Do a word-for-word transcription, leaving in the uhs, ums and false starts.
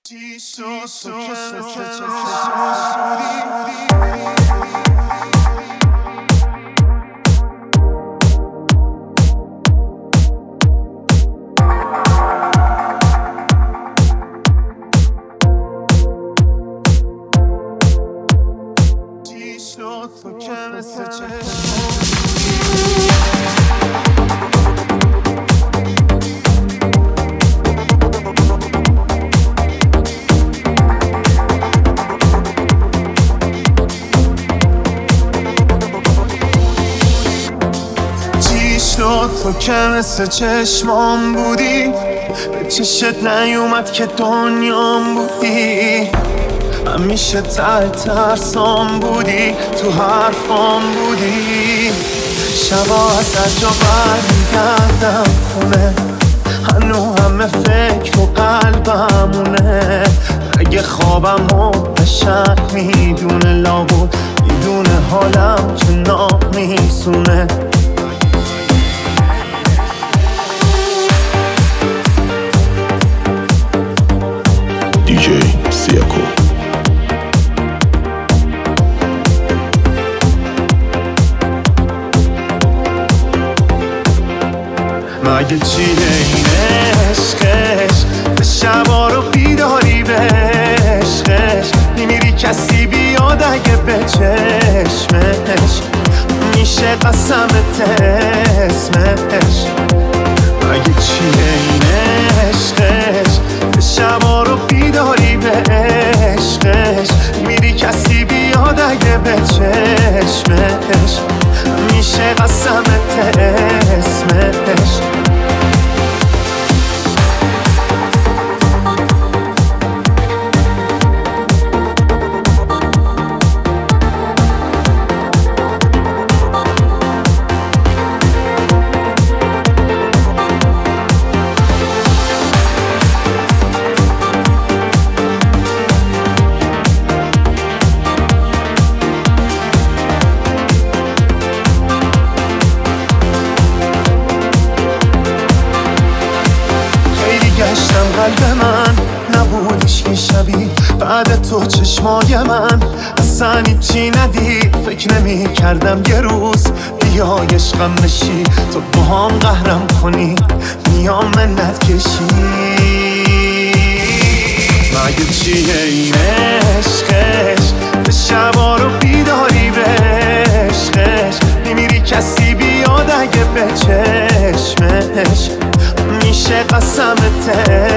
تو که مثل چشمام بودی، به چشت نیومد که دنیام بودی. همیشه ته ترسام بودی، تو حرفام بودی. شبا از هر جا برمیگردم خونه، هنو همه فکر و قلبمونه. اگه خوابم رو بشر میدونه، لابود میدونه حالم که نامیسونه. دیجی سیاکو مگه چیه این عشقش، به شبا رو بیداری به عشقش. میمیری کسی بیاد اگه به چشمش، میشه قسمت اسمش. مگه چیه این عشقش، به شبا رو بیداری به عشقش. میری کسی بیاد اگه به چشمش، میشه قسمت اسمش. گشتم قلب من نبودش که شبیه بعد تو چشمای من اصلا هیچی ندید. فکر نمی کردم یه روز بیای عشقم نشی، تو با هم قهرم کنی میام منت کشی. مگه چیه این عشقش، به شبا رو بیداری به عشقش. میمیری کسی بیاد اگه به چشمش، میشه قسمت